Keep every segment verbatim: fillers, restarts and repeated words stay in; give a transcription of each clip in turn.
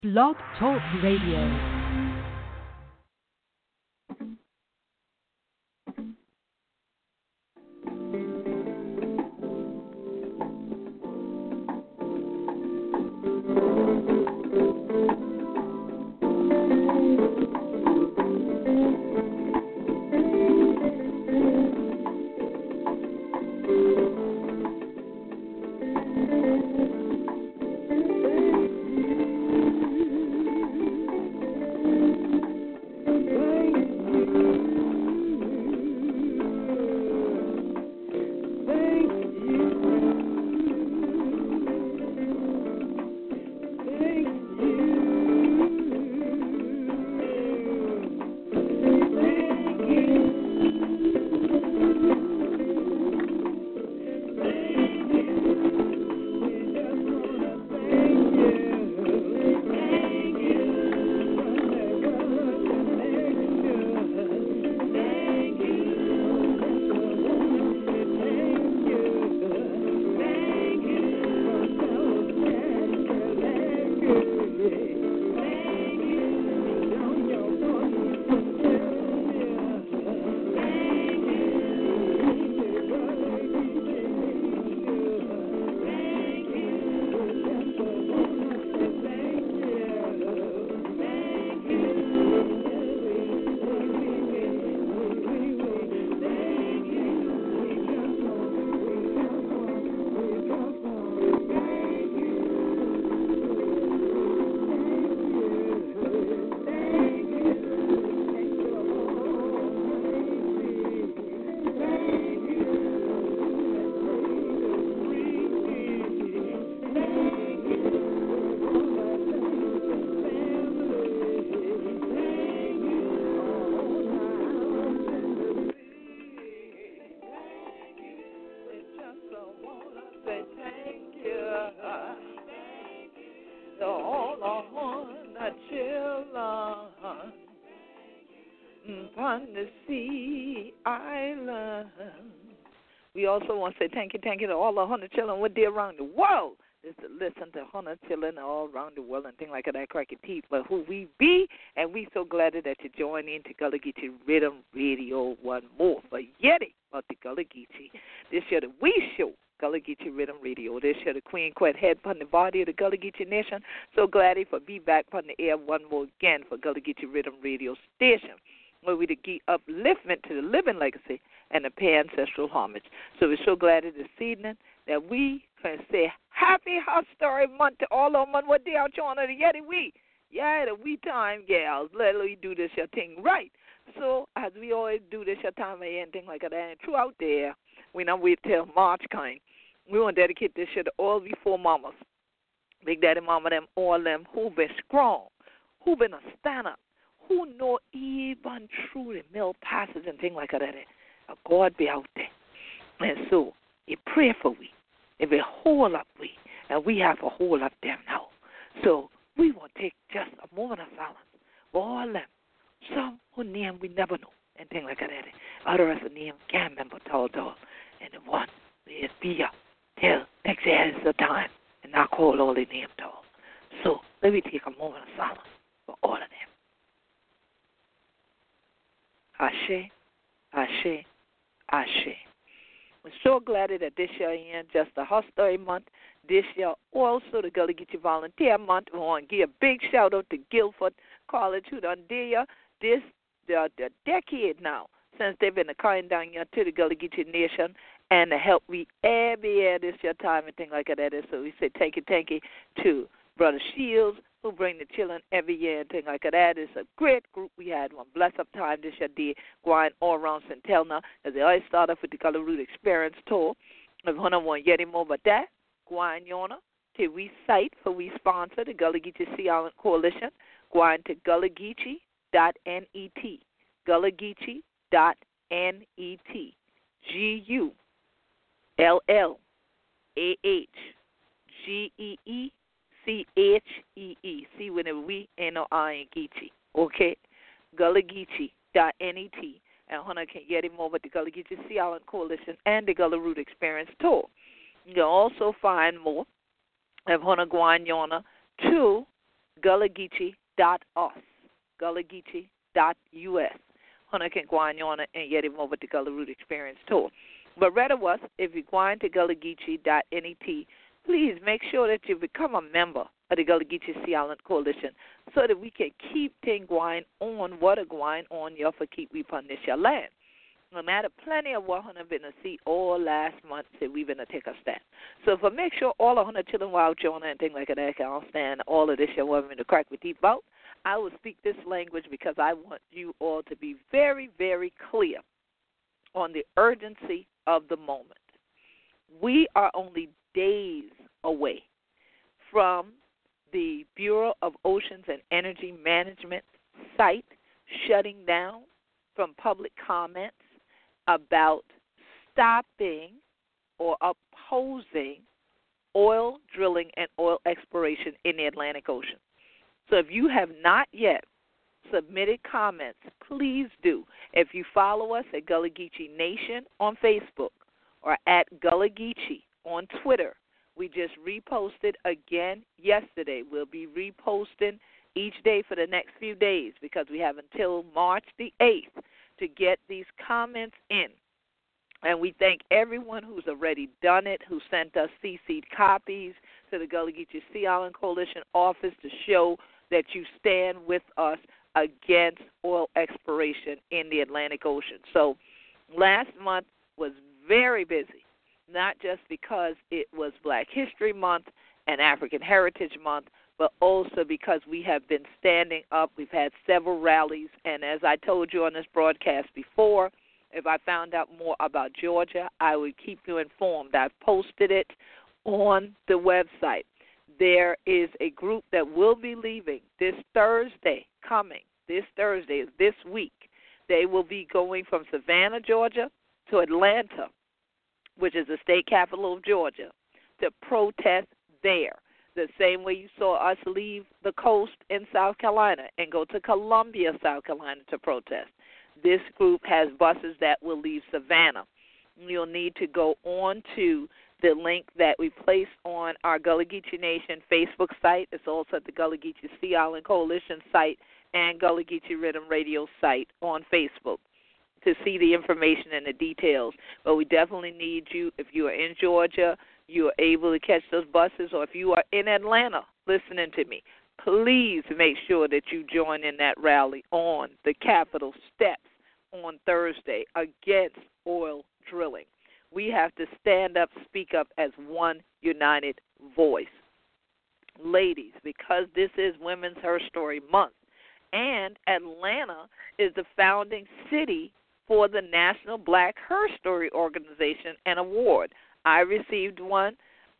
Blog Talk Radio. We also want to say thank you, thank you to all the hundred children with dear around the world. Just to listen to hundred children all around the world and things like that, cracky teeth, but who we be, and we so glad that you join in to Gullah Geechee Rhythm Radio one more for Yeti about the Gullah Geechee. This year the We Show, Gullah Geechee Rhythm Radio. This year the Queen Quet head upon the body of the Gullah Geechee Nation. So glad he for be back upon the air one more again for Gullah Geechee Rhythm Radio Station, where we to give upliftment to the living legacy and the pay ancestral homage. So we're so glad this evening that we can say happy Hot Story Month to all of them. What day out you on the Yeti we? Yeah, the we time gals. Let we do this your thing right. So as we always do this your time and thing like that, and throughout there, we don't wait till March kind. We want to dedicate this year to all we four mamas. Big Daddy Mama them, all them who been strong, who been a stand up, who know even through the mill passes and things like that. A God be out there. And so, you pray for we. If we hold up we, and we have to hold up them now. So, we will take just a moment of silence for all them. Some who name we never know, and things like that. Others who name can't remember tall, tall. And the one will be up till next year is the time, and I call all the name tall. So, let me take a moment of silence for all of them. Ashe, Ashe, Ashe. We're so glad that this year in just the Hot Story Month. This year also the Gullah Geechee Volunteer Month. We want to give a big shout out to Guilford College who done there this the, the decade now since they've been coming down here to the Gullah Geechee Nation and to help we every year this year time and things like that. So we say thank you, thank you to Brother Shields, who bring the children every year and things like that. It's a great group. We had one blessed up time this year, day going all around Saint Helena, as they always start off with the Color Root Experience Tour. If one of want Yeti more about that, go on yonder till we site for we sponsor the Gullah Geechee Sea Island Coalition. Go on to gullah geechee dot net, gullah geechee dot net, G U L L A H G E E C H E E. See, whenever we ain't no I in Geechee. Okay? gullah geechee dot net. And Hunter can get him over the Gullah Geechee Sea Island Coalition and the Gullah Root Experience Tour. You can also find more of Hunter Guanyona to gullah geechee dot u s, gullah geechee dot u s. Hana can go on and get him over to Gullah Root Experience Tour. But rather was, if you go on to gullah geechee dot net, please make sure that you become a member of the Gullah Geechee Sea Island Coalition so that we can keep things going on what are going on here for keep we punish your land. No matter plenty of what Hana been to see all last month that we've been to take a stand. So for make sure all of Hana children while Jonah and things like that can understand all of this you want me to crack with deep out, I will speak this language because I want you all to be very, very clear on the urgency of the moment. We are only days away from the Bureau of Oceans and Energy Management site shutting down from public comments about stopping or opposing oil drilling and oil exploration in the Atlantic Ocean. So if you have not yet submitted comments, please do. If you follow us at Gullah Geechee Nation on Facebook or at Gullah Geechee on Twitter, we just reposted again yesterday. We'll be reposting each day for the next few days because we have until March the eighth to get these comments in. And we thank everyone who's already done it, who sent us C C'd copies to the Gullah Geechee Sea Island Coalition office to show that you stand with us against oil exploration in the Atlantic Ocean. So last month was very busy, not just because it was Black History Month and African Heritage Month, but also because we have been standing up. We've had several rallies, and as I told you on this broadcast before, if I found out more about Georgia, I would keep you informed. I've posted it on the website. There is a group that will be leaving this Thursday coming. This Thursday is this week. They will be going from Savannah, Georgia, to Atlanta, which is the state capital of Georgia, to protest there. The same way you saw us leave the coast in South Carolina and go to Columbia, South Carolina to protest. This group has buses that will leave Savannah. You'll need to go on to the link that we place on our Gullah Geechee Nation Facebook site. It's also at the Gullah Geechee Sea Island Coalition site and Gullah Geechee Rhythm Radio site on Facebook to see the information and the details. But we definitely need you, if you are in Georgia, you are able to catch those buses, or if you are in Atlanta listening to me, please make sure that you join in that rally on the Capitol steps on Thursday against oil drilling. We have to stand up, speak up as one united voice. Ladies, because this is Women's Her Story Month, and Atlanta is the founding city for the National Black Her Story Organization and Award. I received one.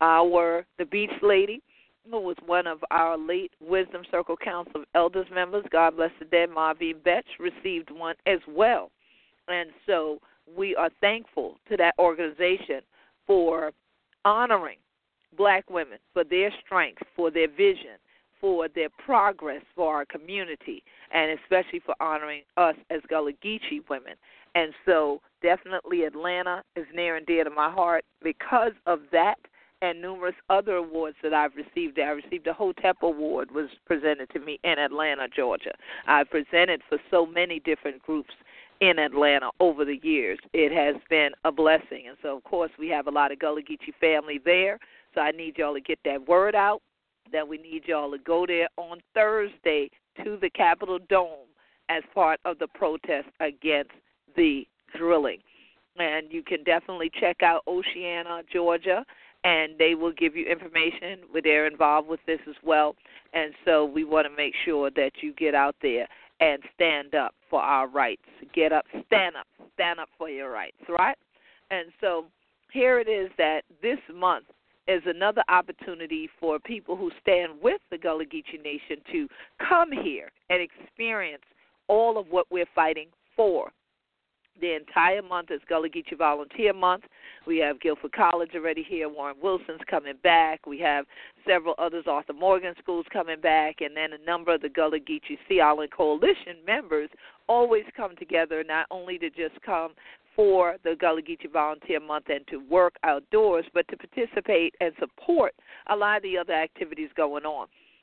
Our the Beach Lady, who was one of our late Wisdom Circle Council of Elders members, God bless the dead, Marvin Betch, received one as well. And so we are thankful to that organization for honoring black women, for their strength, for their vision, for their progress for our community, and especially for honoring us as Gullah Geechee women. And so definitely Atlanta is near and dear to my heart because of that and numerous other awards that I've received. I received a Hotep Award was presented to me in Atlanta, Georgia. I've presented for so many different groups in Atlanta over the years. It has been a blessing. And so, of course, we have a lot of Gullah Geechee family there, so I need y'all to get that word out, that we need y'all to go there on Thursday to the Capitol Dome as part of the protest against the drilling. And you can definitely check out Oceana, Georgia, and they will give you information where they're involved with this as well. And so we want to make sure that you get out there and stand up for our rights. Get up, stand up, stand up for your rights, right? And so here it is that this month is another opportunity for people who stand with the Gullah Geechee Nation to come here and experience all of what we're fighting for. The entire month is Gullah Geechee Volunteer Month. We have Guilford College already here. Warren Wilson's coming back. We have several others, Arthur Morgan schools coming back, and then a number of the Gullah Geechee Sea Island Coalition members always come together not only to just come for the Gullah Geechee Volunteer Month and to work outdoors, but to participate and support a lot of the other activities going on.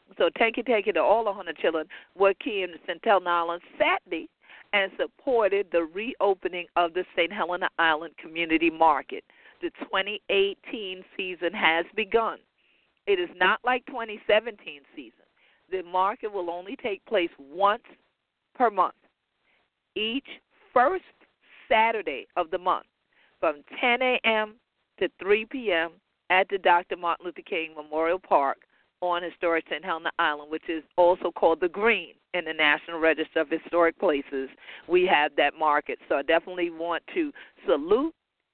So thank you, thank you to all the Hunter children who came to Saint Helena Island Saturday and supported the reopening of the Saint Helena Island Community Market. The twenty eighteen season has begun. It is not like twenty seventeen season. The market will only take place once per month, each first Saturday of the month from ten a.m. to three p.m. at the Doctor Martin Luther King Memorial Park on historic Saint Helena Island, which is also called the Green in the National Register of Historic Places. We have that market. So I definitely want to salute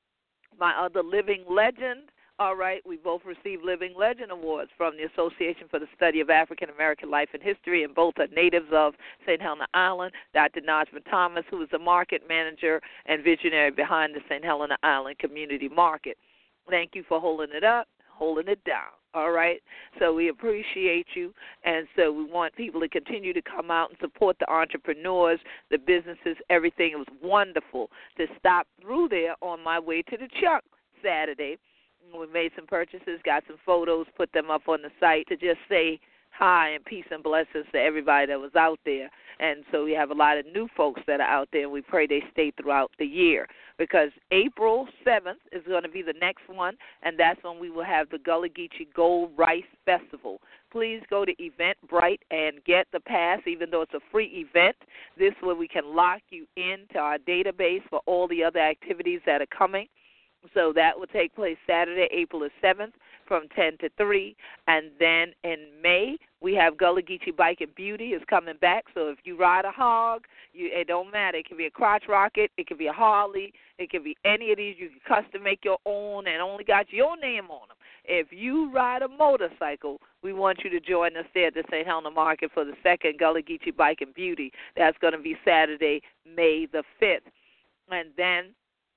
my other living legend. All right, we both received Living Legend Awards from the Association for the Study of African American Life and History, and both are natives of Saint Helena Island. Doctor Najma Thomas, who is the market manager and visionary behind the Saint Helena Island Community Market. Thank you for holding it up, holding it down. All right, so we appreciate you, and so we want people to continue to come out and support the entrepreneurs, the businesses, everything. It was wonderful to stop through there on my way to the Chuck Saturday. We made some purchases, got some photos, put them up on the site to just say hi and peace and blessings to everybody that was out there. And so we have a lot of new folks that are out there, and we pray they stay throughout the year, because April seventh is going to be the next one, and that's when we will have the Gullah Geechee Gold Rice Festival. Please go to Eventbrite and get the pass, even though it's a free event. This way we can lock you into our database for all the other activities that are coming. So that will take place Saturday, April the seventh from ten to three. And then in May, we have Gullah Geechee Bike and Beauty is coming back. So if you ride a hog, you, it don't matter. It can be a crotch rocket. It can be a Harley. It can be any of these. You can custom make your own and only got your name on them. If you ride a motorcycle, we want you to join us there at the Saint Helena Market for the second Gullah Geechee Bike and Beauty. That's going to be Saturday, May the fifth. And then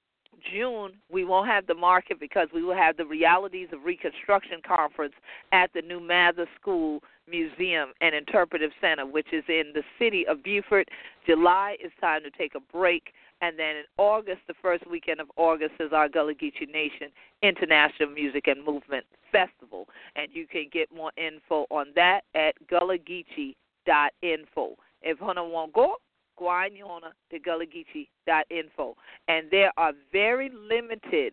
June, we won't have the market because we will have the Realities of Reconstruction Conference at the New Mather School Museum and Interpretive Center, which is in the city of Beaufort. July is time to take a break. And then in August, the first weekend of August, is our Gullah Geechee Nation International Music and Movement Festival. And you can get more info on that at gullah geechee dot info. If Hunter won't go, go on to gullah geechee dot info. And there are very limited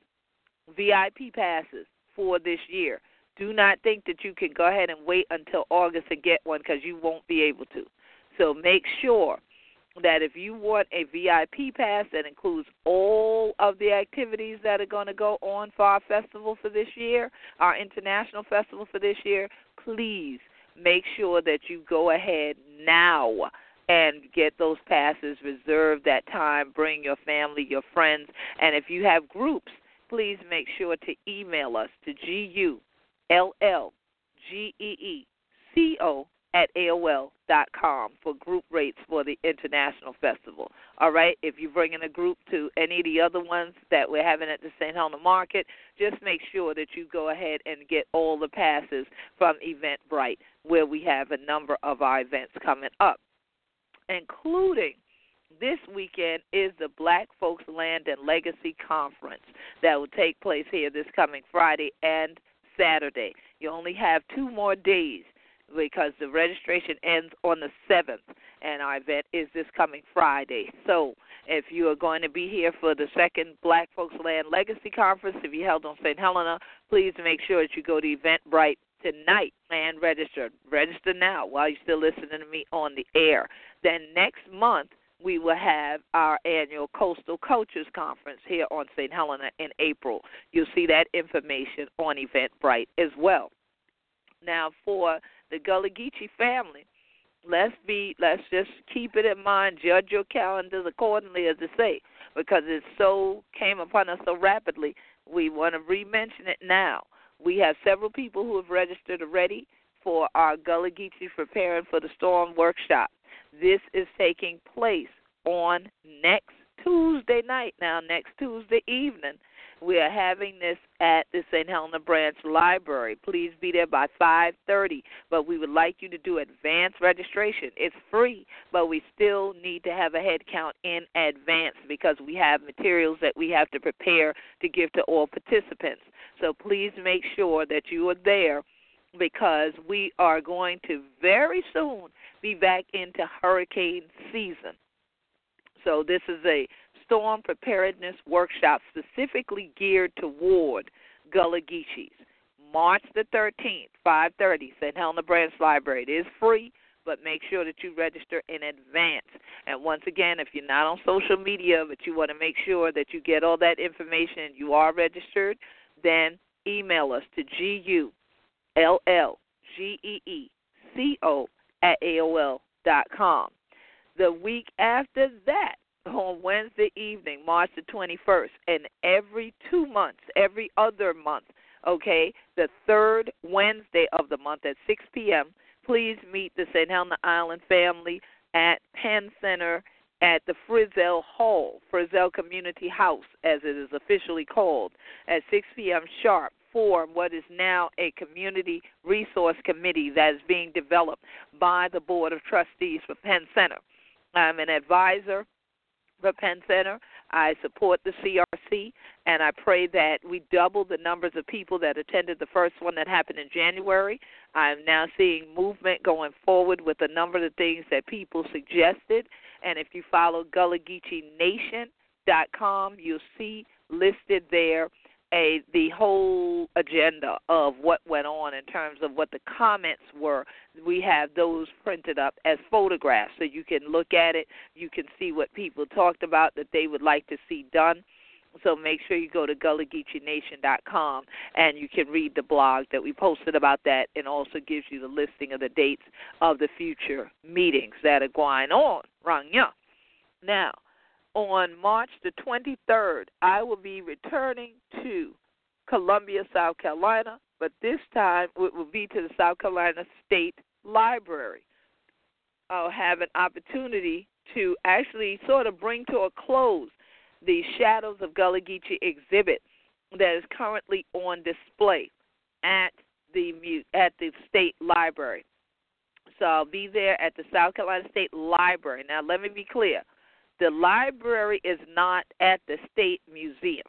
V I P passes for this year. Do not think that you can go ahead and wait until August and get one, because you won't be able to. So make sure that if you want a V I P pass that includes all of the activities that are going to go on for our festival for this year, our international festival for this year, please make sure that you go ahead now and get those passes. Reserve that time. Bring your family, your friends. And if you have groups, please make sure to email us to G U L L G E E C O at A O L dot com for group rates for the International Festival. All right? If you bring in a group to any of the other ones that we're having at the Saint Helena Market, just make sure that you go ahead and get all the passes from Eventbrite, where we have a number of our events coming up, including this weekend is the Black Folks Land and Legacy Conference that will take place here this coming Friday and Saturday. You only have two more days because the registration ends on the seventh, and our event is this coming Friday. So if you are going to be here for the second Black Folks Land Legacy Conference to be held on Saint Helena, please make sure that you go to Eventbrite tonight and register. Register now while you're still listening to me on the air. Then next month, we will have our annual Coastal Cultures Conference here on Saint Helena in April. You'll see that information on Eventbrite as well. Now, for the Gullah Geechee family, let's be, let's just keep it in mind, judge your calendars accordingly, as they say, because it so came upon us so rapidly. We want to re-mention it now. We have several people who have registered already for our Gullah Geechee Preparing for the Storm workshop. This is taking place on next Tuesday night. Now, next Tuesday evening, we are having this at the Saint Helena Branch Library. Please be there by five thirty, but we would like you to do advance registration. It's free, but we still need to have a head count in advance because we have materials that we have to prepare to give to all participants. So please make sure that you are there because we are going to very soon be back into hurricane season. So this is a storm preparedness workshop specifically geared toward Gullah Geechees. March the thirteenth, five thirty, Saint Helena Branch Library. It is free, but make sure that you register in advance. And once again, if you're not on social media, but you want to make sure that you get all that information, you are registered, then email us to G U L L G E E C O at A O L dot com. The week after that, on Wednesday evening, March the twenty-first, and every two months, every other month, okay, the third Wednesday of the month at six p.m., please meet the Saint Helena Island family at Penn Center at the Frizzell Hall, Frizzell Community House, as it is officially called, at six p.m. sharp for what is now a community resource committee that is being developed by the Board of Trustees for Penn Center. I'm an advisor for Penn Center. I support the C R C, and I pray that we double the numbers of people that attended the first one that happened in January. I'm now seeing movement going forward with a number of the things that people suggested, and if you follow Gullah Geechee Nation dot com, you'll see listed there a the whole agenda of what went on in terms of what the comments were. We have those printed up as photographs, so you can look at it. You can see what people talked about that they would like to see done. So make sure you go to Gullah Geechee Nation dot com and you can read the blog that we posted about that, and also gives you the listing of the dates of the future meetings that are going on. Rangya. Now, on March the twenty-third, I will be returning to Columbia, South Carolina, but this time it will be to the South Carolina State Library. I'll have an opportunity to actually sort of bring to a close the Shadows of Gullah Geechee exhibit that is currently on display at the at the State Library. So I'll be there at the South Carolina State Library. Now, let me be clear. The library is not at the State Museum,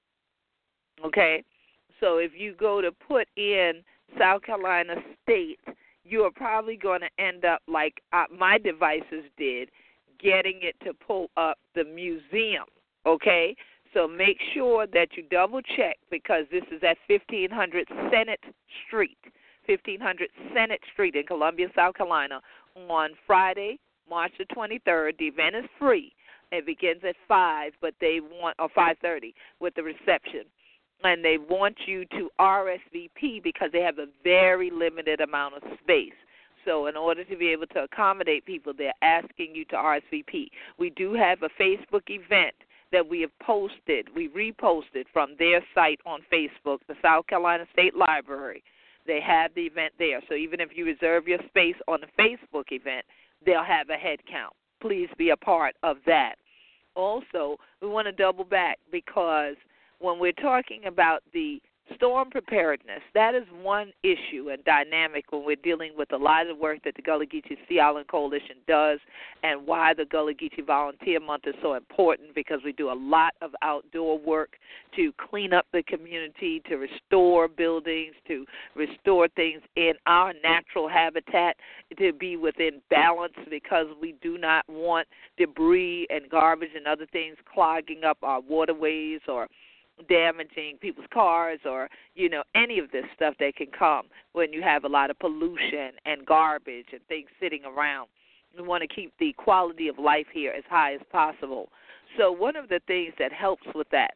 okay? So if you go to put in South Carolina State, you are probably going to end up like uh, my devices did, getting it to pull up the museum, okay? So make sure that you double-check, because this is at fifteen hundred Senate Street, fifteen hundred Senate Street in Columbia, South Carolina, on Friday, March the twenty-third. The event is free. It begins at five, but they want, or five thirty with the reception. And they want you to R S V P because they have a very limited amount of space. So in order to be able to accommodate people, they're asking you to R S V P. We do have a Facebook event that we have posted, we reposted from their site on Facebook, the South Carolina State Library. They have the event there. So even if you reserve your space on the Facebook event, they'll have a head count. Please be a part of that. Also, we want to double back, because when we're talking about the storm preparedness, that is one issue and dynamic when we're dealing with a lot of the work that the Gullah Geechee Sea Island Coalition does, and why the Gullah Geechee Volunteer Month is so important, because we do a lot of outdoor work to clean up the community, to restore buildings, to restore things in our natural habitat, to be within balance, because we do not want debris and garbage and other things clogging up our waterways or damaging people's cars, or, you know, any of this stuff that can come when you have a lot of pollution and garbage and things sitting around. We want to keep the quality of life here as high as possible. So one of the things that helps with that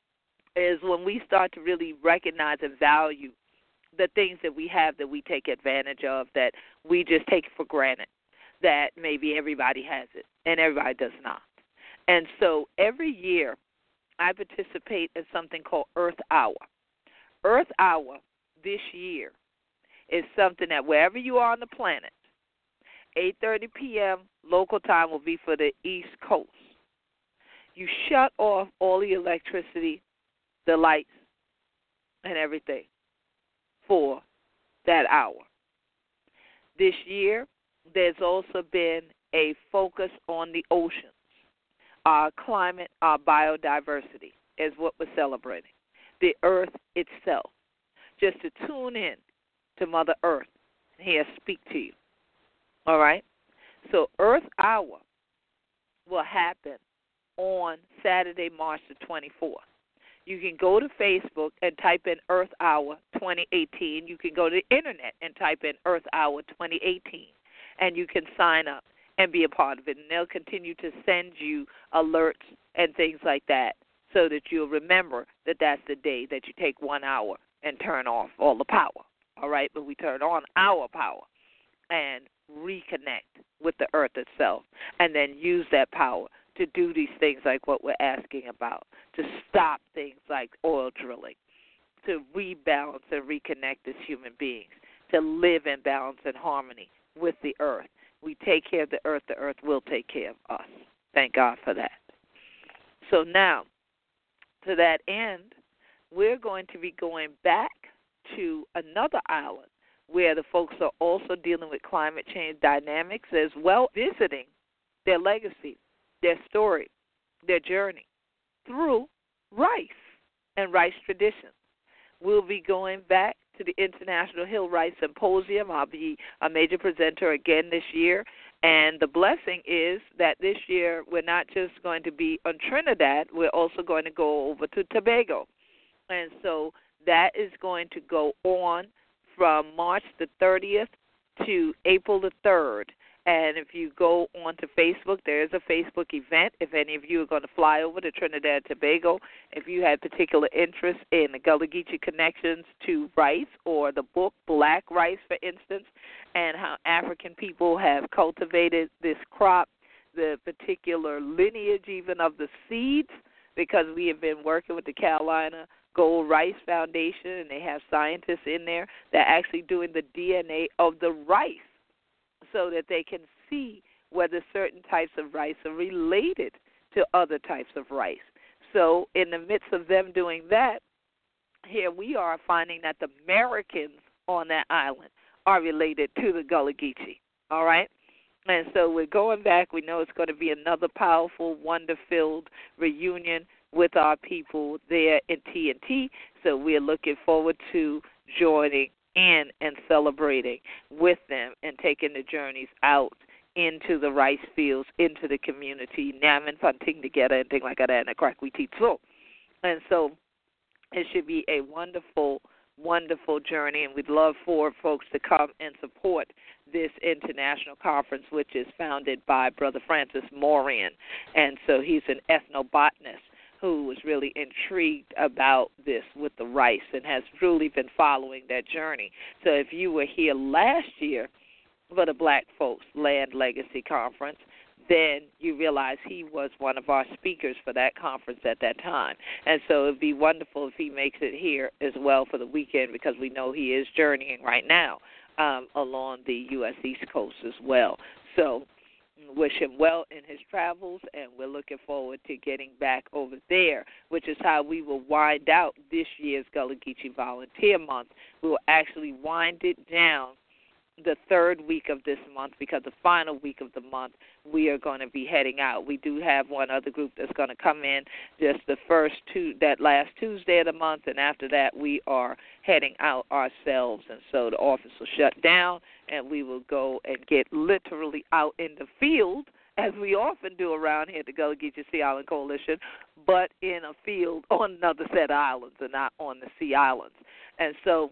is when we start to really recognize and value the things that we have that we take advantage of, that we just take for granted, that maybe everybody has it and everybody does not. And so every year I participate in something called Earth Hour. Earth Hour this year is something that wherever you are on the planet, eight thirty p.m. local time will be for the East Coast. You shut off all the electricity, the lights, and everything for that hour. This year, there's also been a focus on the oceans. Our climate, our biodiversity is what we're celebrating. The earth itself. Just to tune in to Mother Earth. He'll speak to you. All right? So Earth Hour will happen on Saturday, March the twenty-fourth. You can go to Facebook and type in Earth Hour twenty eighteen. You can go to the Internet and type in Earth Hour twenty eighteen, and you can sign up and be a part of it. And they'll continue to send you alerts and things like that so that you'll remember that that's the day that you take one hour and turn off all the power. All right? But we turn on our power and reconnect with the earth itself, and then use that power to do these things like what we're asking about, to stop things like oil drilling, to rebalance and reconnect as human beings, to live in balance and harmony with the earth. We take care of the earth, the earth will take care of us. Thank God for that. So now, to that end, we're going to be going back to another island where the folks are also dealing with climate change dynamics, as well visiting their legacy, their story, their journey through rice and rice traditions. We'll be going back to the International Hill Rice Symposium. I'll be a major presenter again this year. And the blessing is that this year we're not just going to be on Trinidad, we're also going to go over to Tobago. And so that is going to go on from March the thirtieth to April the third. And if you go onto Facebook, there is a Facebook event. If any of you are going to fly over to Trinidad and Tobago, if you had particular interest in the Gullah Geechee connections to rice, or the book Black Rice, for instance, and how African people have cultivated this crop, the particular lineage even of the seeds, because we have been working with the Carolina Gold Rice Foundation, and they have scientists in there that are actually doing the D N A of the rice so that they can see whether certain types of rice are related to other types of rice. So in the midst of them doing that, here we are finding that the Americans on that island are related to the Gullah Geechee, all right? And so we're going back. We know it's going to be another powerful, wonder-filled reunion with our people there in T N T. So we're looking forward to joining in and celebrating with them and taking the journeys out into the rice fields, into the community, namming, punting together, and things like that, and a crack we teach so. And so it should be a wonderful, wonderful journey, and we'd love for folks to come and support this international conference, which is founded by Brother Francis Moran. And so he's an ethnobotanist who was really intrigued about this with the rice and has really been following that journey. So if you were here last year for the Black Folks Land Legacy Conference, then you realize he was one of our speakers for that conference at that time. And so it would be wonderful if he makes it here as well for the weekend, because we know he is journeying right now um, along the U S East Coast as well. So wish him well in his travels, and we're looking forward to getting back over there, which is how we will wind out this year's Gullah Geechee Volunteer Month. We will actually wind it down the third week of this month, because the final week of the month we are going to be heading out. We do have one other group that's going to come in just the first two, that last Tuesday of the month, and after that we are heading out ourselves. And so the office will shut down, and we will go and get literally out in the field, as we often do around here at the Gullah Geechee Sea Island Coalition, but in a field on another set of islands and not on the Sea Islands. And so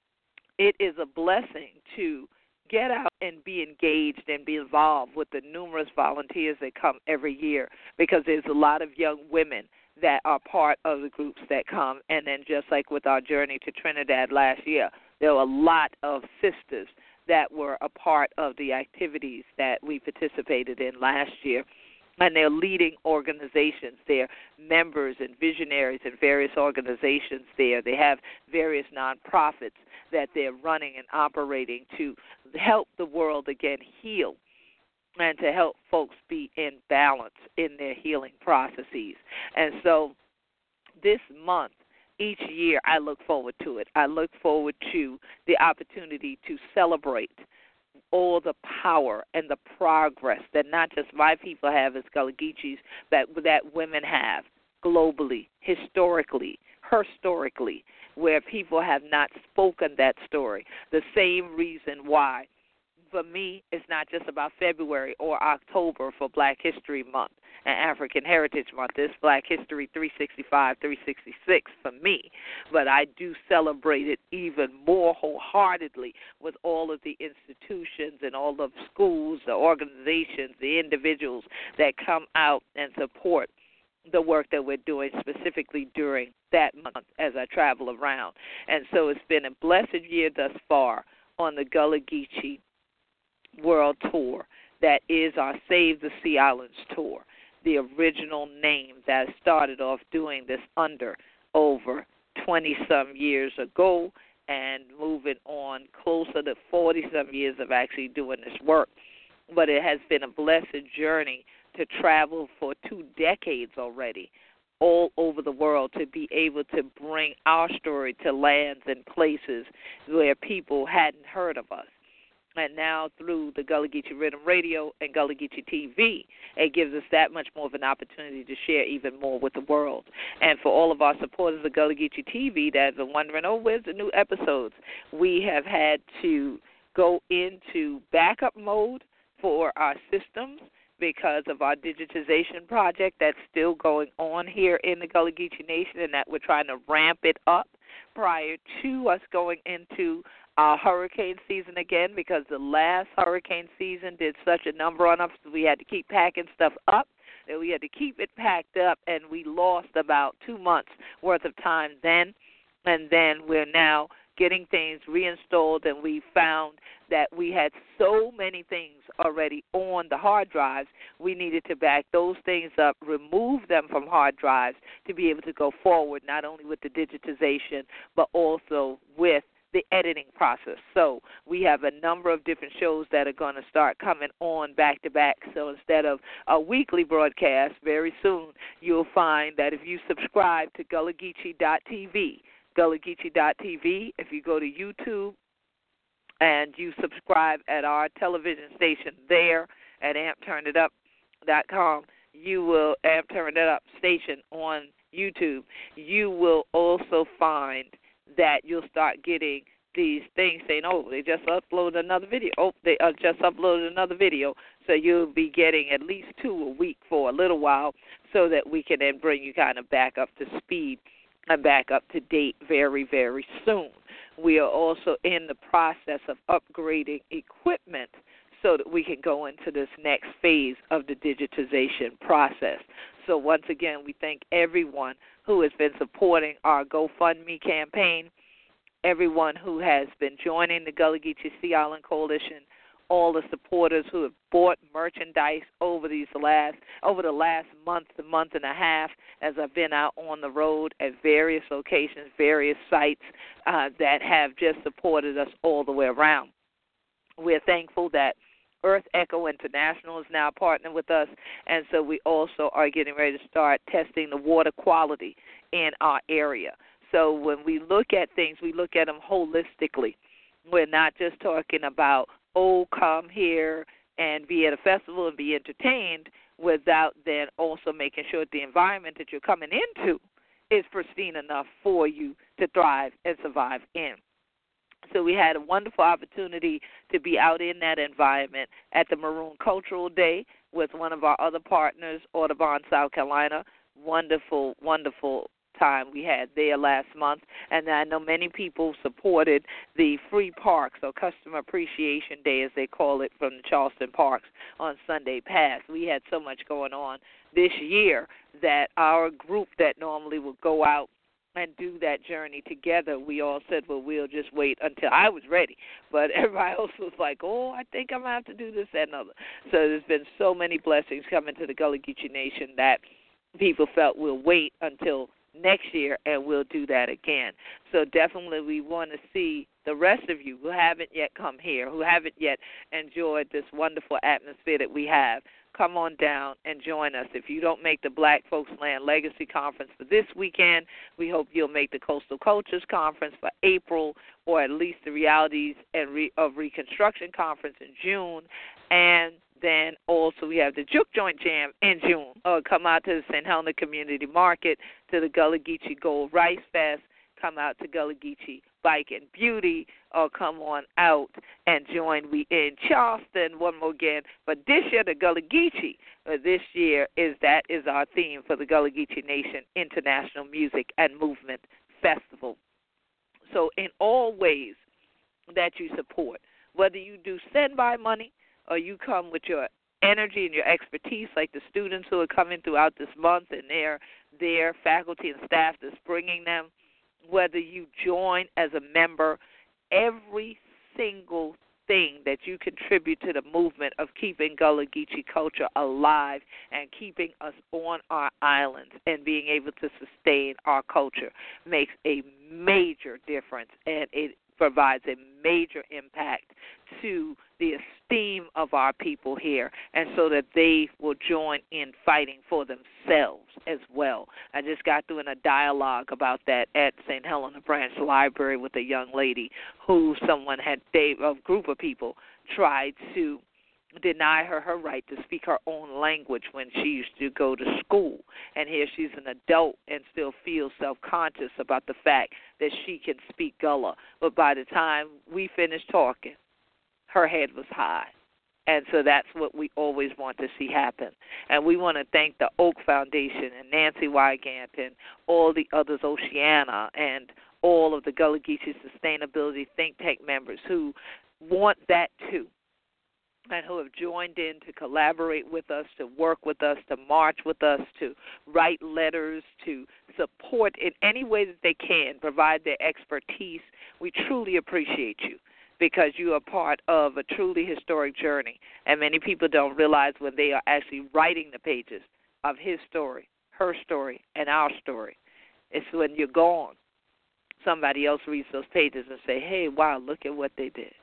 it is a blessing to get out and be engaged and be involved with the numerous volunteers that come every year, because there's a lot of young women that are part of the groups that come. And then just like with our journey to Trinidad last year, there were a lot of sisters that were a part of the activities that we participated in last year. And they're leading organizations. They're members and visionaries in various organizations there. They have various nonprofits that they're running and operating to help the world again heal and to help folks be in balance in their healing processes. And so this month, each year, I look forward to it. I look forward to the opportunity to celebrate all the power and the progress that not just my people have as Gullah Geechees, but that women have globally, historically, historically, where people have not spoken that story. The same reason why, for me, it's not just about February or October for Black History Month and African Heritage Month. It's Black History three sixty-five, three sixty-six for me. But I do celebrate it even more wholeheartedly with all of the institutions and all of schools, the organizations, the individuals that come out and support the work that we're doing specifically during that month as I travel around. And so it's been a blessed year thus far on the Gullah Geechee World Tour. That is our Save the Sea Islands Tour, the original name that started off doing this under over twenty-some years ago and moving on closer to forty-some years of actually doing this work. But it has been a blessed journey to travel for two decades already all over the world to be able to bring our story to lands and places where people hadn't heard of us. And now through the Gullah Geechee Rhythm Radio and Gullah Geechee T V, it gives us that much more of an opportunity to share even more with the world. And for all of our supporters of Gullah Geechee T V that have been wondering, oh, where's the new episodes? We have had to go into backup mode for our systems because of our digitization project that's still going on here in the Gullah Geechee Nation, and that we're trying to ramp it up prior to us going into our hurricane season again, because the last hurricane season did such a number on us, we had to keep packing stuff up, that we had to keep it packed up, and we lost about two months worth of time then. And then we're now getting things reinstalled, and we found that we had so many things already on the hard drives, we needed to back those things up, remove them from hard drives to be able to go forward, not only with the digitization, but also with the editing process. So we have a number of different shows that are going to start coming on back to back. So instead of a weekly broadcast, very soon you'll find that if you subscribe to Gullah Geechee dot T V, Gullah Geechee dot T V, if you go to YouTube and you subscribe at our television station there at amp turn it up dot com, you will, amp turn it up station on YouTube, you will also find that you'll start getting these things saying, oh, they just uploaded another video. Oh, they uh, just uploaded another video. So you'll be getting at least two a week for a little while so that we can then bring you kind of back up to speed and back up to date very, very soon. We are also in the process of upgrading equipment so that we can go into this next phase of the digitization process. So once again, we thank everyone who has been supporting our GoFundMe campaign, everyone who has been joining the Gullah Geechee Sea Island Coalition, all the supporters who have bought merchandise over these last over the last month, a month and a half, as I've been out on the road at various locations, various sites uh, that have just supported us all the way around. We're thankful that Earth Echo International is now partnering with us, and so we also are getting ready to start testing the water quality in our area. So when we look at things, we look at them holistically. We're not just talking about, oh, come here and be at a festival and be entertained, without then also making sure that the environment that you're coming into is pristine enough for you to thrive and survive in. So we had a wonderful opportunity to be out in that environment at the Maroon Cultural Day with one of our other partners, Audubon, South Carolina. Wonderful, wonderful time we had there last month. And I know many people supported the Free Parks, or Customer Appreciation Day, as they call it, from the Charleston Parks on Sunday past. We had so much going on this year that our group that normally would go out and do that journey together, we all said, well, we'll just wait until I was ready. But everybody else was like, oh, I think I'm going to have to do this, that, and other. So there's been so many blessings coming to the Gullah Geechee Nation that people felt we'll wait until next year, and we'll do that again. So definitely we want to see the rest of you who haven't yet come here, who haven't yet enjoyed this wonderful atmosphere that we have, come on down and join us. If you don't make the Black Folks Land Legacy Conference for this weekend, we hope you'll make the Coastal Cultures Conference for April, or at least the Realities and Re- of Reconstruction Conference in June. And then also we have the Juke Joint Jam in June. Or come out to the Saint Helena Community Market, to the Gullah Geechee Gold Rice Fest. come out to Gullah Geechee Bike and Beauty, or come on out and join we in Charleston one more again. But this year, the Gullah Geechee, uh, this year is that is our theme for the Gullah Geechee Nation International Music and Movement Festival. So in all ways that you support, whether you do send by money or you come with your energy and your expertise, like the students who are coming throughout this month and their their faculty and staff that's bringing them, whether you join as a member, every single thing that you contribute to the movement of keeping Gullah Geechee culture alive and keeping us on our islands and being able to sustain our culture makes a major difference, and it provides a major impact to the esteem of our people here, and so that they will join in fighting for themselves as well. I just got through in a dialogue about that at Saint Helena Branch Library with a young lady who someone had, they, a group of people tried to deny her her right to speak her own language when she used to go to school. And here she's an adult and still feels self-conscious about the fact that she can speak Gullah. But by the time we finished talking, her head was high. And so that's what we always want to see happen. And we want to thank the Oak Foundation and Nancy Wygant and all the others, Oceana, and all of the Gullah Geechee Sustainability Think Tank members who want that too, and who have joined in to collaborate with us, to work with us, to march with us, to write letters, to support in any way that they can, provide their expertise. We truly appreciate you, because you are part of a truly historic journey. And many people don't realize when they are actually writing the pages of his story, her story, and our story. It's when you're gone, somebody else reads those pages and say, hey, wow, look at what they did.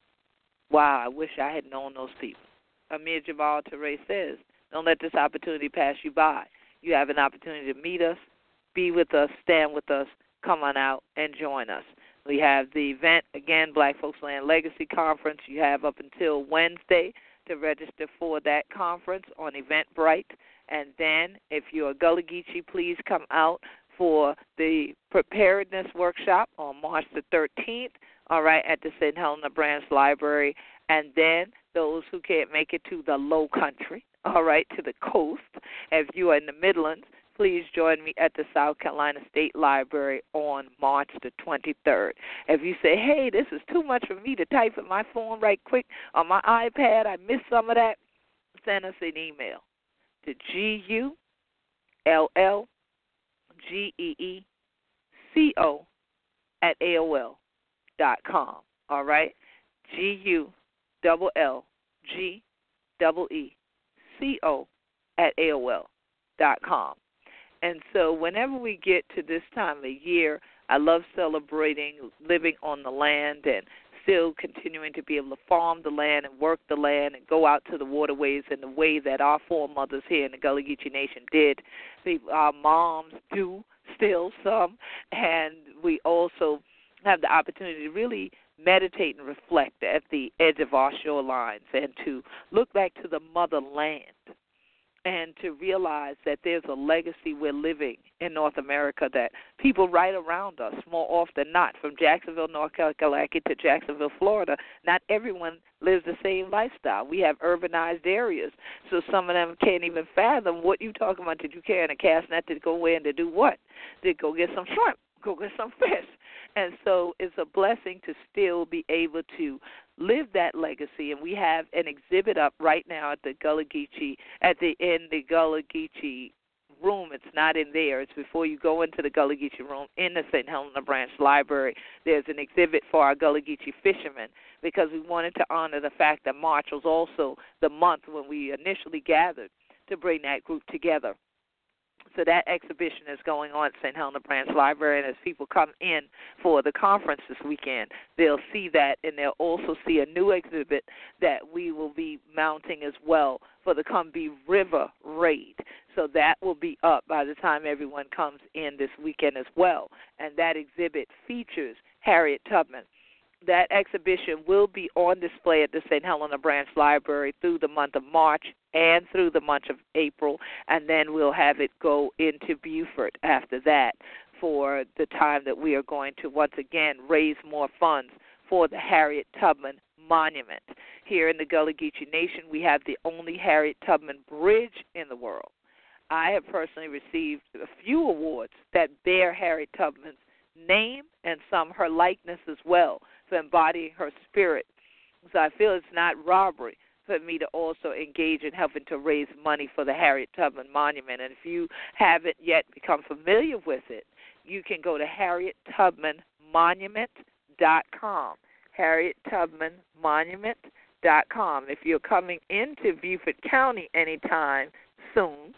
Wow, I wish I had known those people. Amir Jabal Touré says, don't let this opportunity pass you by. You have an opportunity to meet us, be with us, stand with us, come on out and join us. We have the event, again, Black Folks Land Legacy Conference. You have up until Wednesday to register for that conference on Eventbrite. And then if you're a Gullah Geechee, please come out for the preparedness workshop on March the thirteenth, all right, at the Saint Helena Branch Library. And then those who can't make it to the low country, all right, to the coast, if you are in the Midlands, please join me at the South Carolina State Library on March the twenty-third. If you say, hey, this is too much for me to type in my phone right quick on my iPad, I missed some of that, send us an email to G U L L G E E C O at A O L dot com, all right? G U L L G E E C O at A O L dot com. And so whenever we get to this time of year, I love celebrating living on the land and still continuing to be able to farm the land and work the land and go out to the waterways in the way that our foremothers here in the Gullah Geechee Nation did. Our moms do still some, and we also have the opportunity to really meditate and reflect at the edge of our shorelines and to look back to the motherland and to realize that there's a legacy we're living in North America that people right around us, more often than not, from Jacksonville, North Carolina to Jacksonville, Florida, not everyone lives the same lifestyle. We have urbanized areas, so some of them can't even fathom what you talking about. Did you carry in a cast net to go away and to do what? To go get some shrimp, go get some fish. And so it's a blessing to still be able to live that legacy. And we have an exhibit up right now at the Gullah Geechee, at the in the Gullah Geechee room. It's not in there. It's before you go into the Gullah Geechee room in the Saint Helena Branch Library. There's an exhibit for our Gullah Geechee fishermen, because we wanted to honor the fact that March was also the month when we initially gathered to bring that group together. So that exhibition is going on at Saint Helena Branch Library, and as people come in for the conference this weekend, they'll see that, and they'll also see a new exhibit that we will be mounting as well for the Combahee River Raid. So that will be up by the time everyone comes in this weekend as well, and that exhibit features Harriet Tubman. That exhibition will be on display at the Saint Helena Branch Library through the month of March and through the month of April, and then we'll have it go into Beaufort after that for the time that we are going to once again raise more funds for the Harriet Tubman Monument. Here in the Gullah Geechee Nation, we have the only Harriet Tubman Bridge in the world. I have personally received a few awards that bear Harriet Tubman's name and some her likeness as well for embodying her spirit. So I feel it's not robbery for me to also engage in helping to raise money for the Harriet Tubman Monument. And if you haven't yet become familiar with it, you can go to harriet tubman monument dot com, harriet tubman monument dot com. If you're coming into Beaufort County anytime soon,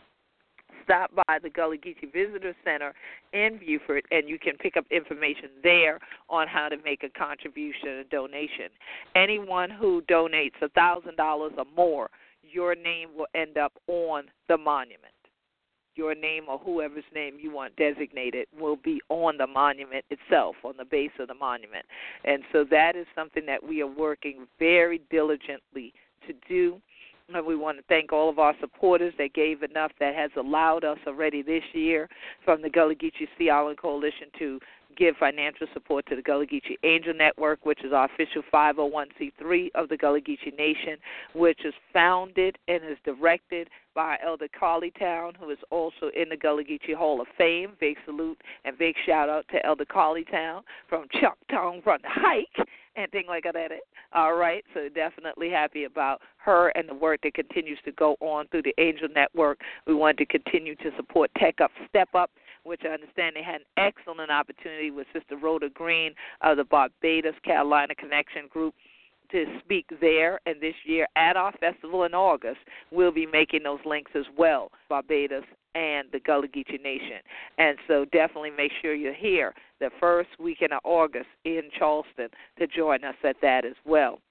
stop by the Gullah Geechee Visitor Center in Beaufort, and you can pick up information there on how to make a contribution, a donation. Anyone who donates one thousand dollars or more, your name will end up on the monument. Your name or whoever's name you want designated will be on the monument itself, on the base of the monument. And so that is something that we are working very diligently to do. And we want to thank all of our supporters that gave enough that has allowed us already this year from the Gullah Geechee Sea Island Coalition to give financial support to the Gullah Geechee Angel Network, which is our official five oh one c three of the Gullah Geechee Nation, which is founded and is directed by Elder Carly Town, who is also in the Gullah Geechee Hall of Fame. Big salute and big shout-out to Elder Carly Town from Chucktown from the Hike and things like that. All right, so definitely happy about her and the work that continues to go on through the Angel Network. We want to continue to support Tech Up, Step Up, which I understand they had an excellent opportunity with Sister Rhoda Green of the Barbados Carolina Connection Group to speak there. And this year at our festival in August, we'll be making those links as well, Barbados and the Gullah Geechee Nation. And so definitely make sure you're here the first weekend of August in Charleston to join us at that as well.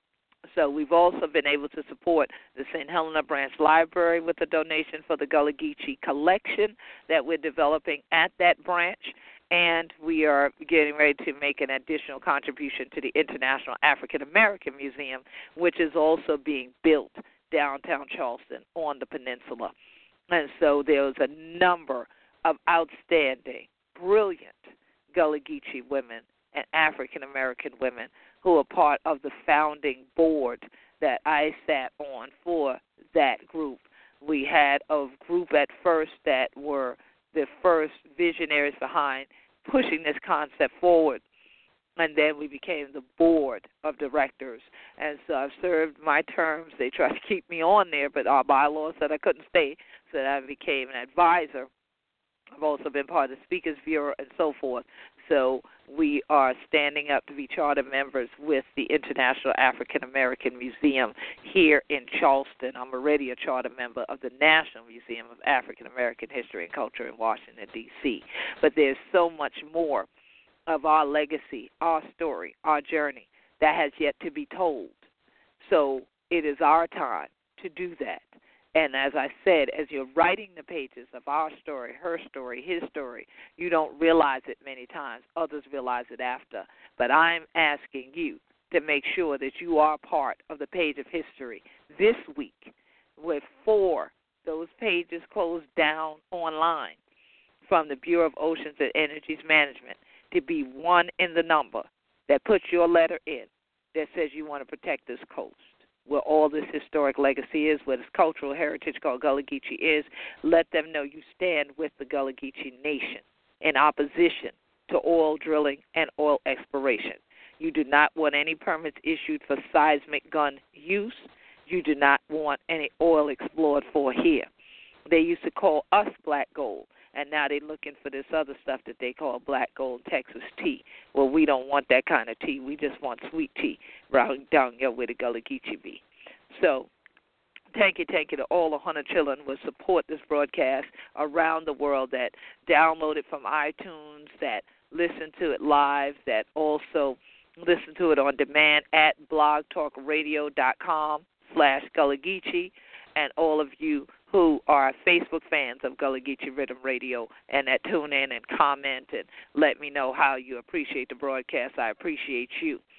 So we've also been able to support the Saint Helena Branch Library with a donation for the Gullah Geechee collection that we're developing at that branch. And we are getting ready to make an additional contribution to the International African American Museum, which is also being built downtown Charleston on the peninsula. And so there's a number of outstanding, brilliant Gullah Geechee women and African American women who are part of the founding board that I sat on for that group. We had a group at first that were the first visionaries behind pushing this concept forward, and then we became the board of directors. And so I've served my terms. They tried to keep me on there, but our bylaws said I couldn't stay, so that I became an advisor. I've also been part of the Speakers Bureau and so forth. So we are standing up to be charter members with the International African American Museum here in Charleston. I'm already a charter member of the National Museum of African American History and Culture in Washington, D C But there's so much more of our legacy, our story, our journey that has yet to be told. So it is our time to do that. And as I said, as you're writing the pages of our story, her story, his story, you don't realize it many times. Others realize it after. But I'm asking you to make sure that you are part of the page of history this week with four, those pages closed down online from the Bureau of Oceans and Energies Management to be one in the number that puts your letter in that says you want to protect this coast, where all this historic legacy is, where this cultural heritage called Gullah Geechee is. Let them know you stand with the Gullah Geechee Nation in opposition to oil drilling and oil exploration. You do not want any permits issued for seismic gun use. You do not want any oil explored for here. They used to call us black gold, and now they're looking for this other stuff that they call black gold Texas tea. Well, we don't want that kind of tea. We just want sweet tea right down here where the Gullah Geechee be. So thank you, thank you to all the Hunter children who support this broadcast around the world, that download it from iTunes, that listen to it live, that also listen to it on demand at blogtalkradio.com slash Gullah Geechee, and all of you who are Facebook fans of Gullah Geechee Rhythm Radio and that tune in and comment and let me know how you appreciate the broadcast. I appreciate you.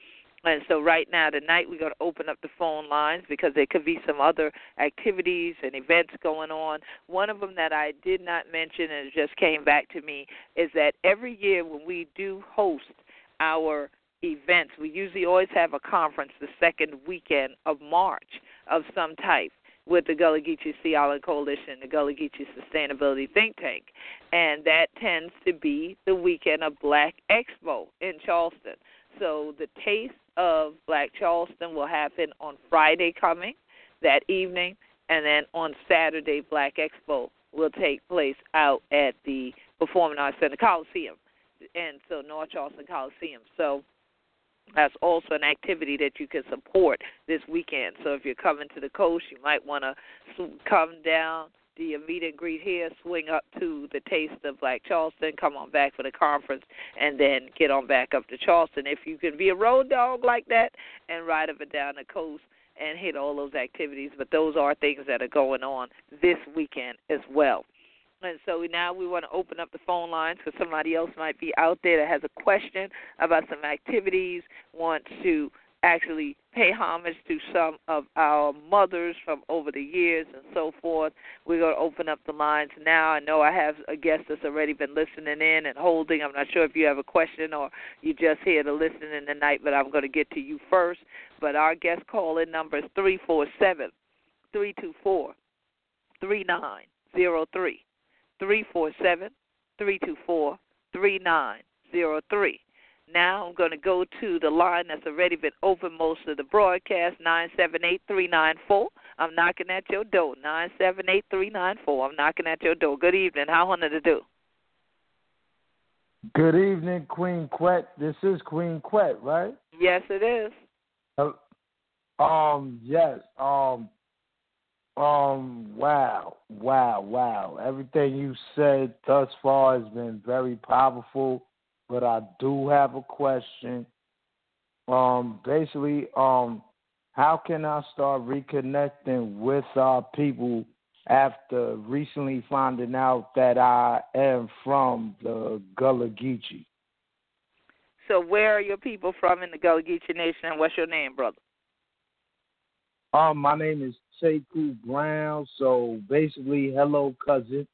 And so right now, tonight, we're going to open up the phone lines because there could be some other activities and events going on. One of them that I did not mention and it just came back to me is that every year when we do host our events, we usually always have a conference the second weekend of March of some type with the Gullah Geechee Sea Island Coalition, the Gullah Geechee Sustainability Think Tank. And that tends to be the weekend of Black Expo in Charleston. So the Taste of Black Charleston will happen on Friday coming, that evening, and then on Saturday, Black Expo will take place out at the Performing Arts Center Coliseum, and so North Charleston Coliseum. So that's also an activity that you can support this weekend. So if you're coming to the coast, you might want to come down, do your meet and greet here, swing up to the Taste of Black Charleston, come on back for the conference, and then get on back up to Charleston. If you can be a road dog like that and ride up and down the coast and hit all those activities. But those are things that are going on this weekend as well. And so now we want to open up the phone lines because somebody else might be out there that has a question about some activities, wants to actually pay homage to some of our mothers from over the years and so forth. We're going to open up the lines now. I know I have a guest that's already been listening in and holding. I'm not sure if you have a question or you're just here to listen in the night, but I'm going to get to you first. But our guest call-in number is three four seven, three two four, three nine zero three. three four seven, three two four, three nine zero three. Now I'm going to go to the line that's already been open most of the broadcast, nine seven eight, three nine four. I'm knocking at your door, nine seven eight, three nine four. I'm knocking at your door. Good evening. How wanted to do? Good evening, Queen Quet. This is Queen Quet, right? Yes, it is. Uh, um, yes. Um, um, wow, wow, wow. Everything you said thus far has been very powerful. But I do have a question. Um, basically, um, how can I start reconnecting with our people after recently finding out that I am from the Gullah Geechee? So where are your people from in the Gullah Geechee Nation, and what's your name, brother? Um, my name is Sekou Brown, so basically, hello, cousin.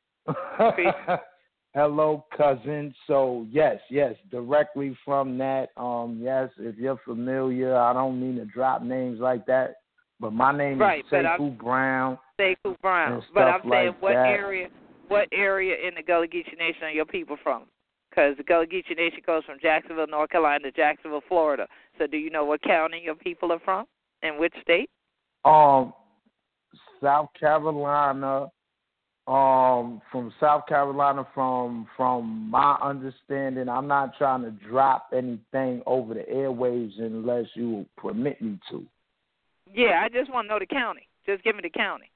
Hello, cousin. So, yes, yes, directly from that. Um, yes, if you're familiar, I don't mean to drop names like that, but my name right, is Sekou Brown. Sekou Brown. But I'm saying like what that. area what area in the Gullah Geechee Nation are your people from? Because the Gullah Geechee Nation goes from Jacksonville, North Carolina to Jacksonville, Florida. So do you know what county your people are from and which state? Um, South Carolina. Um, from South Carolina, from from my understanding, I'm not trying to drop anything over the airwaves unless you permit me to. Yeah, I just want to know the county. Just give me the county.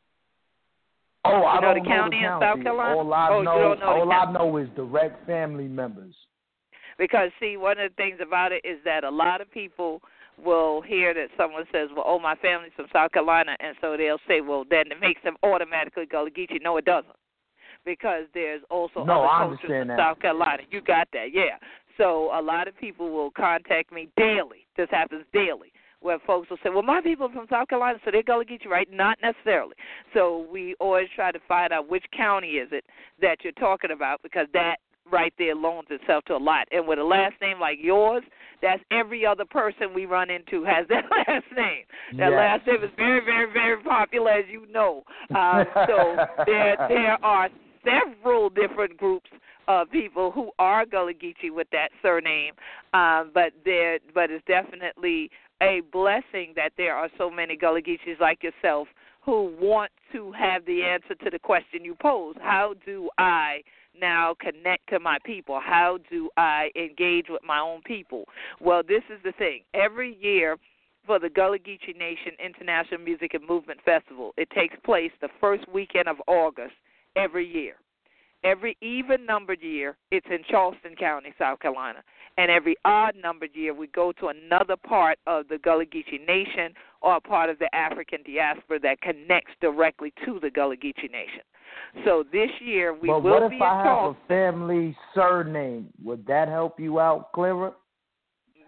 Oh, you I know don't the know county the in county. South Carolina. All I oh, know, you don't know all the I county. know is direct family members. Because see, one of the things about it is that a lot of people will hear that someone says, well, oh, my family's from South Carolina, and so they'll say, well, then it makes them automatically Gullah Geechee. No, it doesn't, because there's also no, other I cultures in that. South Carolina. You got that, yeah. So a lot of people will contact me daily. This happens daily, where folks will say, well, my people are from South Carolina, so they're Gullah Geechee, right? Not necessarily. So we always try to find out which county is it that you're talking about, because that right there loans itself to a lot. And with a last name like yours, that's every other person we run into has that last name. That yes. last name is very, very, very popular, as you know. Um, so there, there are several different groups of people who are Gullah Geechee with that surname, um, but there, but it's definitely a blessing that there are so many Gullah Geechees like yourself who want to have the answer to the question you pose. How do I now connect to my people? How do I engage with my own people? Well, this is the thing. Every year for the Gullah Geechee Nation International Music and Movement Festival, it takes place the first weekend of August every year. Every even-numbered year, it's in Charleston County, South Carolina. And every odd-numbered year, we go to another part of the Gullah Geechee Nation or a part of the African diaspora that connects directly to the Gullah Geechee Nation. So this year, we but will what if be I in have Charleston. a family surname? Would that help you out clearer?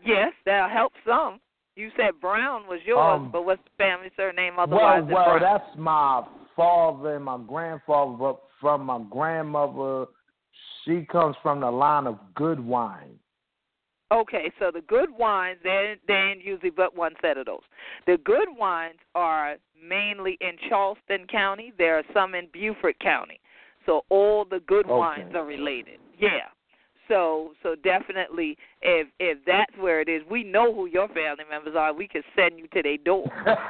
Yes, that'll help some. You said Brown was yours, Um, but what's the family surname well, otherwise than well, Brown? that's my father and my grandfather, but from my grandmother, she comes from the line of Goodwine. Okay, so the good wines, there there ain't usually but one set of those. The good wines are mainly in Charleston County. There are some in Beaufort County. So all the good Okay. wines are related. Yeah. So so definitely, if if that's where it is, we know who your family members are. We can send you to their door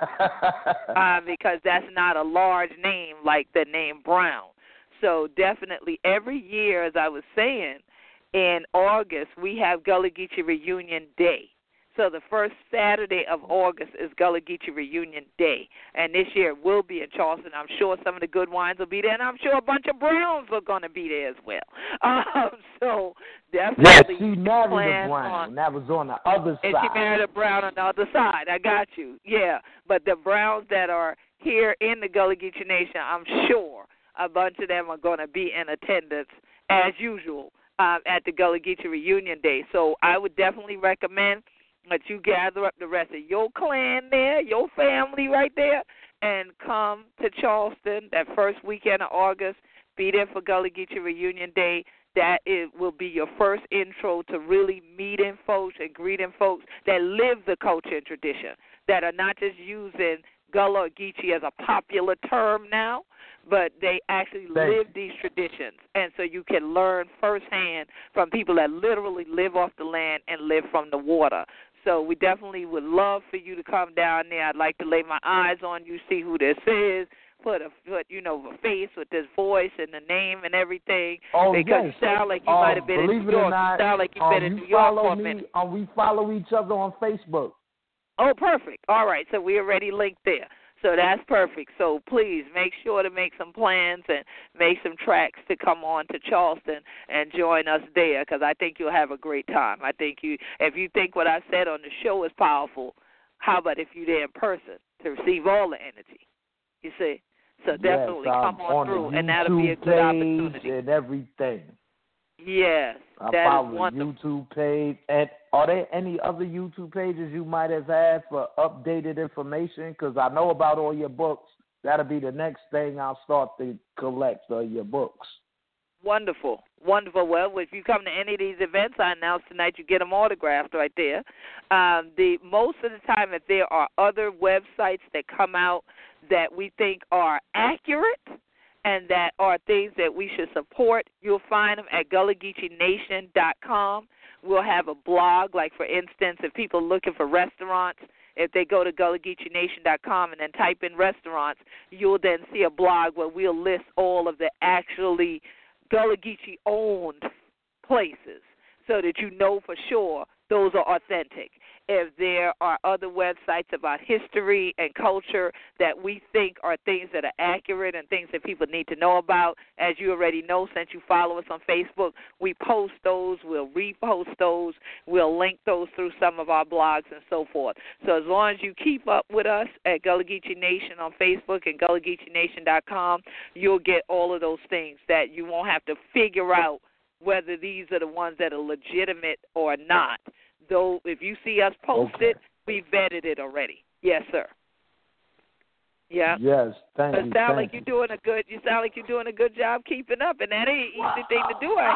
uh, because that's not a large name like the name Brown. So definitely, every year, as I was saying, in August, we have Gullah Geechee Reunion Day. So the first Saturday of August is Gullah Geechee Reunion Day. And this year it will be in Charleston. I'm sure some of the good wines will be there, and I'm sure a bunch of Browns are going to be there as well. Um, so definitely Yes, she married plan a Brown. on, That was on the other and side. she married a Brown on the other side. I got you. Yeah. But the Browns that are here in the Gullah Geechee Nation, I'm sure a bunch of them are going to be in attendance as usual uh, at the Gullah Geechee Reunion Day. So I would definitely recommend that you gather up the rest of your clan there, your family right there, and come to Charleston that first weekend of August. Be there for Gullah Geechee Reunion Day. That it will be your first intro to really meeting folks and greeting folks that live the culture and tradition, that are not just using Gullah or Geechee as a popular term now, but they actually Thank live you. these traditions. And so you can learn firsthand from people that literally live off the land and live from the water. So we definitely would love for you to come down there. I'd like to lay my eyes on you, see who this is, put a put you know a face with this voice and the name and everything. Oh, because yes. you sound like you um, might have been in believe New it or York. not, You sound like you've um, been in you New York follow for a me, minute. um, we follow each other on Facebook. Oh, perfect. All right, so we already linked there. So that's perfect. So please make sure to make some plans and make some tracks to come on to Charleston and join us there, because I think you'll have a great time. I think you, if you think what I said on the show is powerful, how about if you're there in person to receive all the energy? You see? So definitely yes, come on, on through, the and that'll be a YouTube good opportunity. page and everything. Yes, I that follow is the wonderful. YouTube page. And are there any other YouTube pages you might have had for updated information? Because I know about all your books. That'll be the next thing I'll start to collect, uh, your books. Wonderful, wonderful. Well, if you come to any of these events I announced tonight, you get them autographed right there. Um, the most of the time, if there are other websites that come out that we think are accurate and that are things that we should support, you'll find them at Gullah Geechee Nation dot com. We'll have a blog, like, for instance, if people are looking for restaurants, if they go to Gullah Geechee Nation dot com and then type in restaurants, you'll then see a blog where we'll list all of the actually Gullah Geechee-owned places so that you know for sure those are authentic. If there are other websites about history and culture that we think are things that are accurate and things that people need to know about, as you already know, since you follow us on Facebook, we post those, we'll repost those, we'll link those through some of our blogs and so forth. So as long as you keep up with us at Gullah Geechee Nation on Facebook and Gullah Geechee Nation dot com, you'll get all of those things that you won't have to figure out whether these are the ones that are legitimate or not. Though if you see us post Okay. it, we vetted it already. Yes, sir. Yeah. Yes, thank But you. sound thank like you. you're doing a good. You sound like you're doing a good job keeping up, and that ain't an easy thing to do out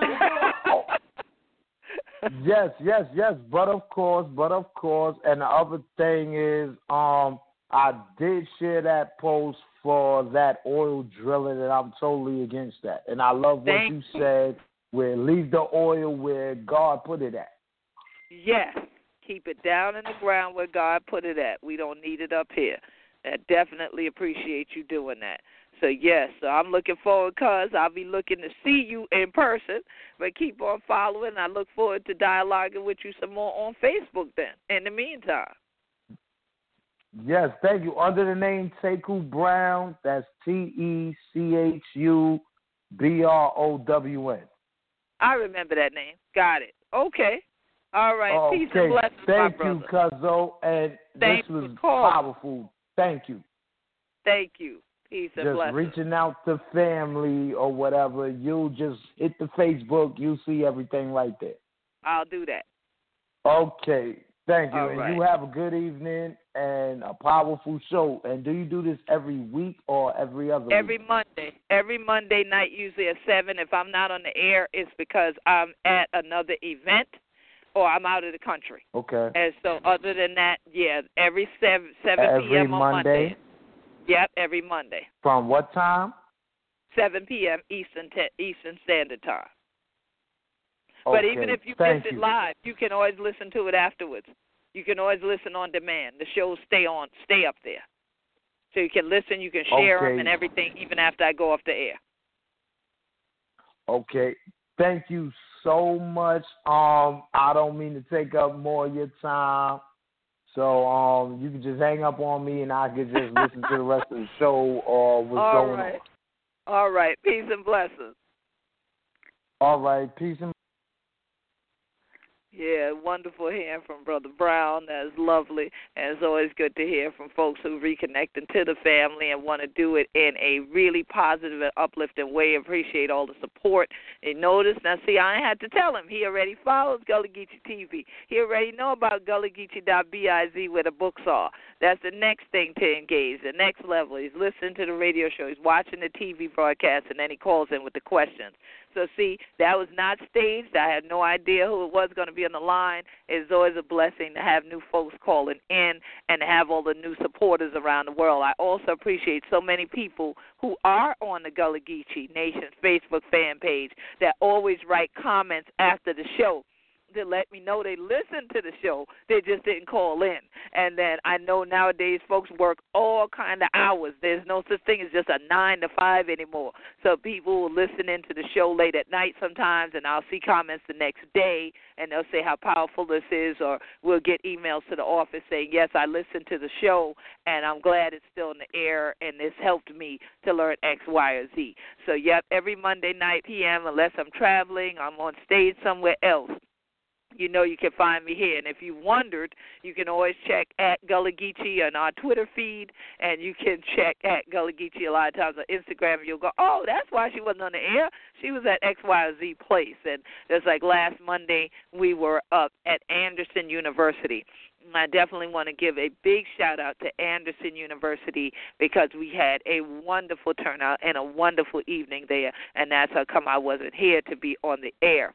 here. yes, yes, yes. But of course, but of course, and the other thing is, um, I did share that post for that oil drilling, and I'm totally against that. And I love what Thank you said. Where leave the oil where God put it at. Yes. Keep it down in the ground where God put it at. We don't need it up here. I definitely appreciate you doing that. So, yes, so I'm looking forward, cuz I'll be looking to see you in person, but keep on following. I look forward to dialoguing with you some more on Facebook then, in the meantime. Yes, thank you. Under the name Teku Brown, that's T E C H U B R O W N. I remember that name. Got it. Okay. All right. Okay. Peace and blessings, Thank my brother. you, Cuzzo, and Thank this was you for calling. powerful. Thank you. Thank you. Peace and Just blessings. reaching out to family or whatever, you just hit the Facebook, you see everything right there. I'll do that. Okay. Thank you. All and right. you have a good evening and a powerful show. And do you do this every week or every other Every week? Monday. Every Monday night, usually at seven. If I'm not on the air, it's because I'm at another event or I'm out of the country. Okay. And so other than that, yeah, every seven, seven Every p.m. on Monday? Monday. Yep, every Monday. From what time? seven p.m. Eastern te- Eastern Standard Time. Okay. But even if you Thank miss you. it live, you can always listen to it afterwards. You can always listen on demand. The shows stay on, stay up there. So you can listen, you can share Okay. them and everything even after I go off the air. Okay. Thank you so much. Um, I don't mean to take up more of your time. So um, you can just hang up on me and I can just listen to the rest of the show or what's All going right. on. All right. Peace and blessings. All right. Peace and Yeah, wonderful hearing from Brother Brown. That's lovely. And it's always good to hear from folks who reconnecting to the family and want to do it in a really positive and uplifting way. Appreciate all the support. And notice, now see, I had to tell him. He already follows Gullah Geechee T V. He already know about Gullah Geechee dot biz where the books are. That's the next thing to engage, the next level. He's listening to the radio show. He's watching the T V broadcast, and then he calls in with the questions. So, see, that was not staged. I had no idea who it was going to be on the line. It's always a blessing to have new folks calling in and to have all the new supporters around the world. I also appreciate so many people who are on the Gullah Geechee Nation's Facebook fan page that always write comments after the show to let me know they listened to the show. They just didn't call in. And then I know nowadays folks work all kind of hours. There's no such thing as just a nine to five anymore. So people will listen into the show late at night sometimes, and I'll see comments the next day, and they'll say how powerful this is, or we'll get emails to the office saying, yes, I listened to the show, and I'm glad it's still in the air, and this helped me to learn X, Y, or Z. So, yep, every Monday night P M, unless I'm traveling, I'm on stage somewhere else, you know you can find me here. And if you wondered, you can always check at Gullah Geechee on our Twitter feed, and you can check at Gullah Geechee a lot of times on Instagram. You'll go, oh, that's why she wasn't on the air. She was at X Y Z place. And just like last Monday, we were up at Anderson University. I definitely want to give a big shout-out to Anderson University because we had a wonderful turnout and a wonderful evening there, and that's how come I wasn't here to be on the air.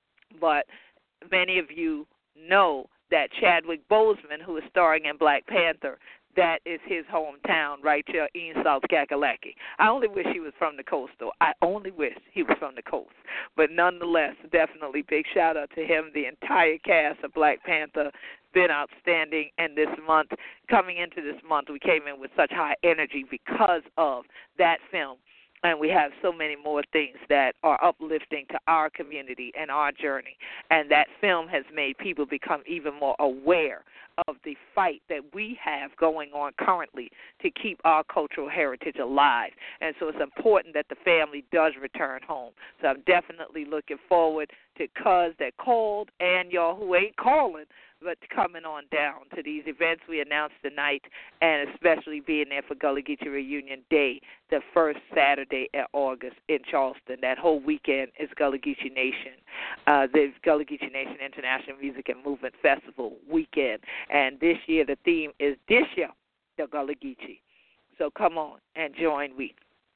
But many of you know that Chadwick Boseman, who is starring in Black Panther, that is his hometown right here in South Kakalaki. I only wish he was from the coast, though. I only wish he was from the coast. But nonetheless, definitely big shout-out to him. The entire cast of Black Panther been outstanding, and this month, coming into this month, we came in with such high energy because of that film. And we have so many more things that are uplifting to our community and our journey. And that film has made people become even more aware of the fight that we have going on currently to keep our cultural heritage alive. And so it's important that the family does return home. So I'm definitely looking forward to cuz that called and y'all who ain't calling, but coming on down to these events we announced tonight, and especially being there for Gullah Geechee Reunion Day, the first Saturday in August in Charleston. That whole weekend is Gullah Geechee Nation, uh, the Gullah Geechee Nation International Music and Movement Festival weekend. And this year the theme is Disha, the Gullah Geechee. So come on and join we.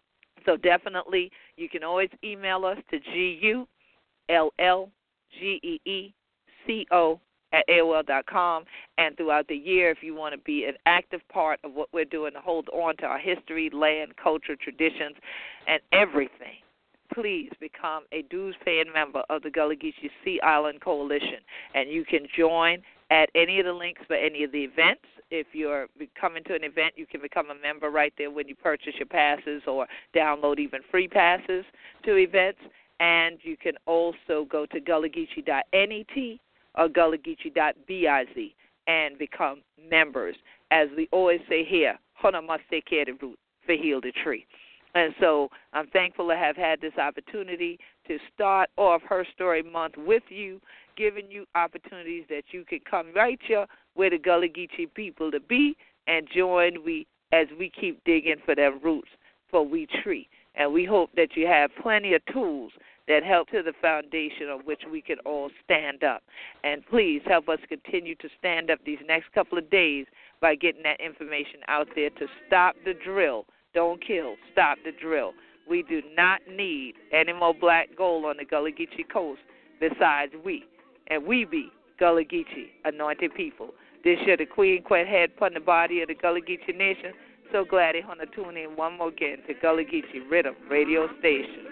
So definitely you can always email us to G U L L G E E C O at A O L dot com, and throughout the year, if you want to be an active part of what we're doing to hold on to our history, land, culture, traditions, and everything, please become a dues-paying member of the Gullah Geechee Sea Island Coalition, and you can join at any of the links for any of the events. If you're coming to an event, you can become a member right there when you purchase your passes or download even free passes to events, and you can also go to Gullah Geechee dot net or Gullah Geechee dot biz and become members. As we always say here, Hona must take care of the root for heal the tree. And so I'm thankful to have had this opportunity to start off Her Story Month with you, giving you opportunities that you can come right here where the Gullah Geechee people to be and join we as we keep digging for them roots for we tree. And we hope that you have plenty of tools that help to the foundation on which we can all stand up. And please help us continue to stand up these next couple of days by getting that information out there to stop the drill. Don't kill. Stop the drill. We do not need any more black gold on the Gullah Geechee Coast besides we. And we be Gullah Geechee, anointed people. This year the Queen Quet head upon the body of the Gullah Geechee Nation. So glad they want to tune in one more again to Gullah Geechee Rhythm Radio Station.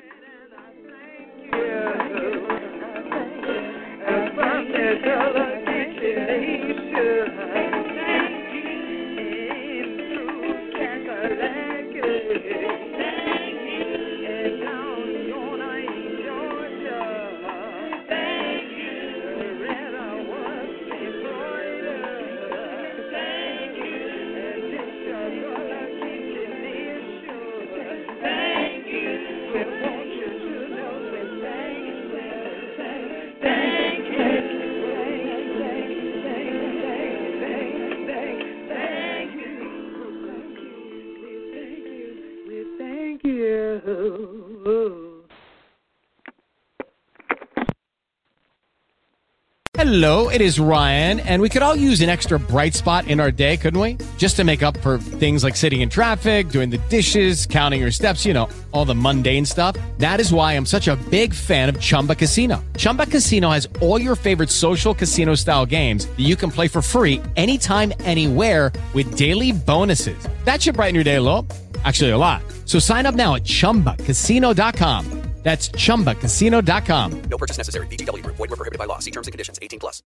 Hello, it is Ryan, and we could all use an extra bright spot in our day, couldn't we? Just to make up for things like sitting in traffic, doing the dishes, counting your steps, you know, all the mundane stuff. That is why I'm such a big fan of Chumba Casino. Chumba Casino has all your favorite social casino-style games that you can play for free anytime, anywhere with daily bonuses. That should brighten your day a little. Actually, a lot. So sign up now at chumba casino dot com. That's chumba casino dot com. No purchase necessary. V G W Group. Void where prohibited by law. See terms and conditions. eighteen plus.